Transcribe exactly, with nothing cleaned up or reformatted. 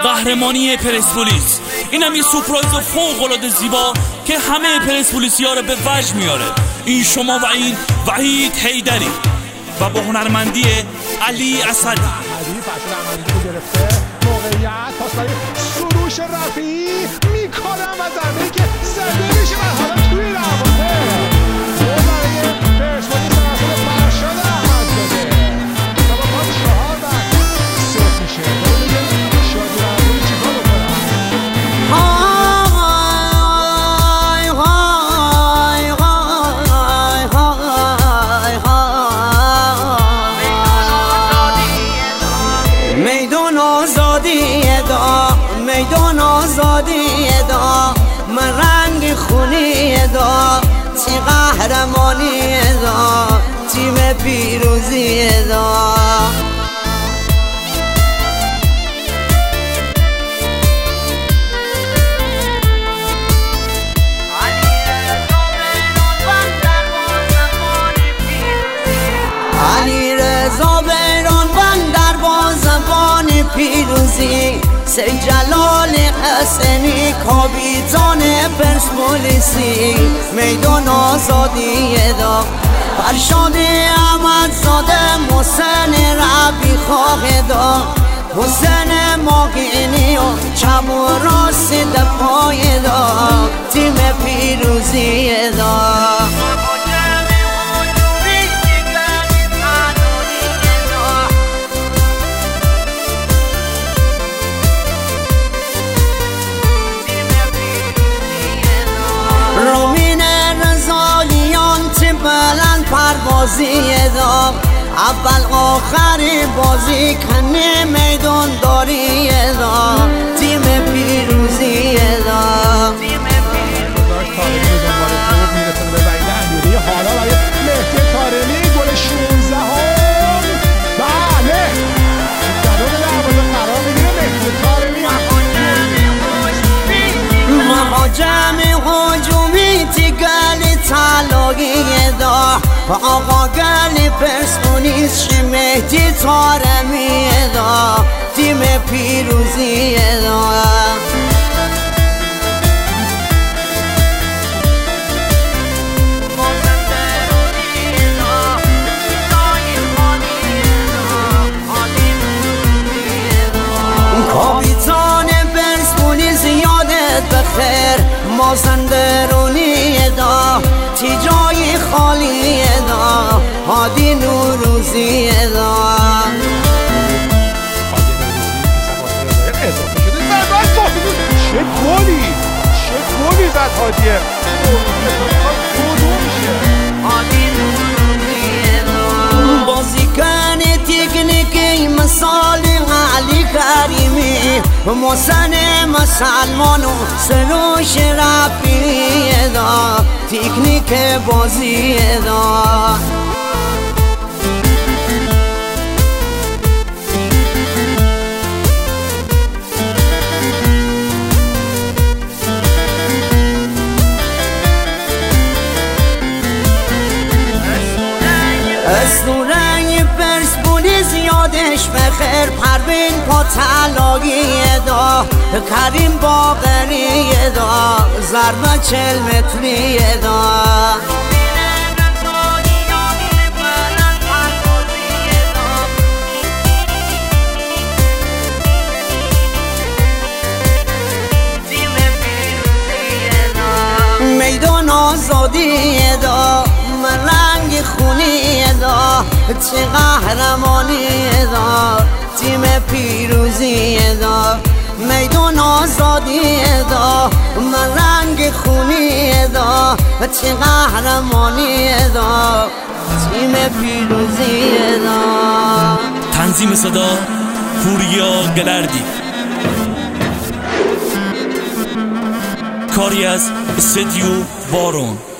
قهرمانی پرسپولیس. اینم یه سورپرایز فوق‌العاده زیبا که همه پرسپولیسی‌ها رو به وجد میاره. این شما و این وحید حیدری و با هنرمندی علی اسدی. موقعیت پاس برای سروش رفیعی میکنم و ضربه‌ای که زده میشه و حالا توی دروازه گل برای پرسپولیس توسط فرشاد احمدزاده و با پاس چهار بعد صفر میشه. ببینیم شادی رحمانی چیکار بکنه. میدون آزادی دا میدون آزادی دا من رنگ خونی دا تی قهرمانی دا تیم پیروزی دا. علی رضا بیران بندر با زبان پیروزی، سید جلال حسنی کاپیتان پرسپولیسی. میدان آزادی دا فرشاد احمدزاده محسن ربی خواه دا حسین ماگینی و چپ و راست دفاع دا تیم پیروزی دا. رومین رضاییان تیم بلند پروازی دا اول آخری بازی کنه میدان داری دا تیم پیروزی دا. حالا برای مهدی طارمی گل شانزده هم بله جلوی دروازه قرار میگیره مهدی طارمی. مهاجم هجومی تیگل طلایی دا آقا گل پرسپولیس مهدی طارمی دا تیم پیروزی دا. کاپیتان پرسپولیس یادت بخیر مازندرانی دا تی جای خالی دا هادی نوروزی دا. چه گلی چه گلی زد هادیه. بازیکن تکنیکی مثال علی کریمی محسن مسلمان و سروش رفیعی دا تکنیک بازی دا. اسطوره پرسپولیس یادش بخیر پروین پاتلایی دا کریم باقری دا ضربه چل متری دا. میدان آزادی دا من رنگ خونی دا چه قهرمانی دا تیم پیروزی دا. میدان آزادی دا من رنگ خونی دا چه قهرمانی دا تیم پیروزی دا. تنظیم صدا پوریا گلردی، کاری از استودیو بارون.